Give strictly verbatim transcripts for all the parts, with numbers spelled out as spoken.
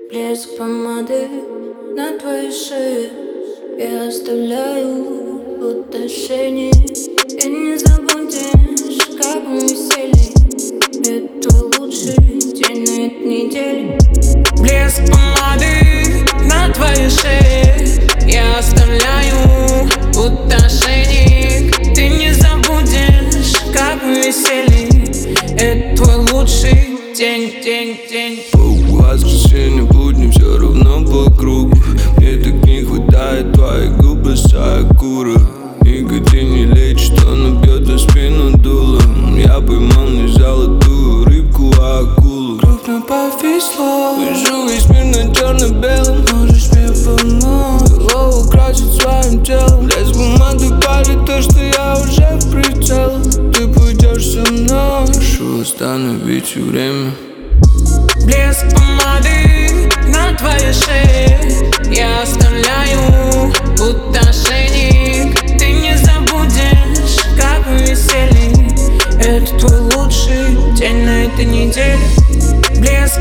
Блеск помады на твоей шее я оставляю в утешении. И не забудешь, как мы весели. Это твой лучший день на этой неделе. Блеск помады на твоей шее я оставляю в утешении. Ты не забудешь, как мы весели. Это твой лучший день, день, день. Воскресенье, будни, все равно по кругу. Мне так не хватает твоих губ, бросая куры. Никотин не лечит, он убьет на спину дулом. Я поймал не золотую рыбку, а акулу. Крупно повисло, Вижу весь мир на черно-белом. можешь мне помочь Голову красить своим телом. Блеск помады палит то, что я уже в прицелах. Ты пойдешь со мной, прошу остановить все время. Блеск помады на твоей шее я оставляю в утешении. Ты не забудешь, как мы весели. Это твой лучший день на этой неделе. Блеск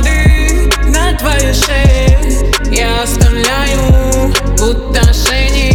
помады на твоей шее я оставляю в утешении.